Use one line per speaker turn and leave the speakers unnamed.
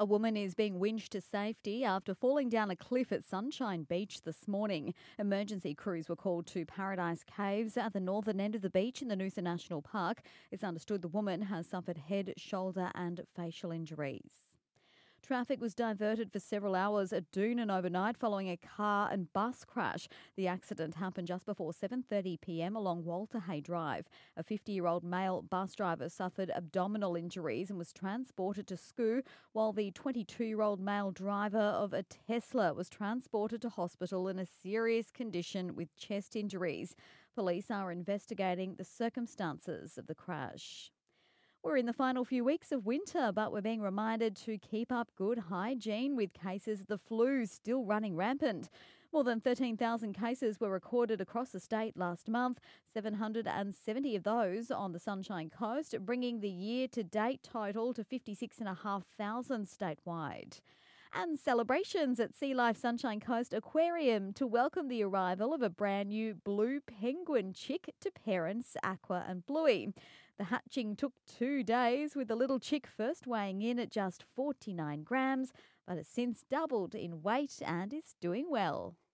A woman is being winched to safety after falling down a cliff at Sunshine Beach this morning. Emergency crews were called to Paradise Caves at the northern end of the beach in the Noosa National Park. It's understood the woman has suffered head, shoulder and facial injuries. Traffic was diverted for several hours at Doonan overnight following a car and bus crash. The accident happened just before 7:30 p.m. along Walter Hay Drive. A 50-year-old male bus driver suffered abdominal injuries and was transported to SCOO, while the 22-year-old male driver of a Tesla was transported to hospital in a serious condition with chest injuries. Police are investigating the circumstances of the crash. We're in the final few weeks of winter, but we're being reminded to keep up good hygiene with cases of the flu still running rampant. More than 13,000 cases were recorded across the state last month, 770 of those on the Sunshine Coast, bringing the year-to-date total to 56,500 statewide. And celebrations at Sea Life Sunshine Coast Aquarium to welcome the arrival of a brand new blue penguin chick to parents Aqua and Bluey. The hatching took 2 days, with the little chick first weighing in at just 49 grams, but has since doubled in weight and is doing well.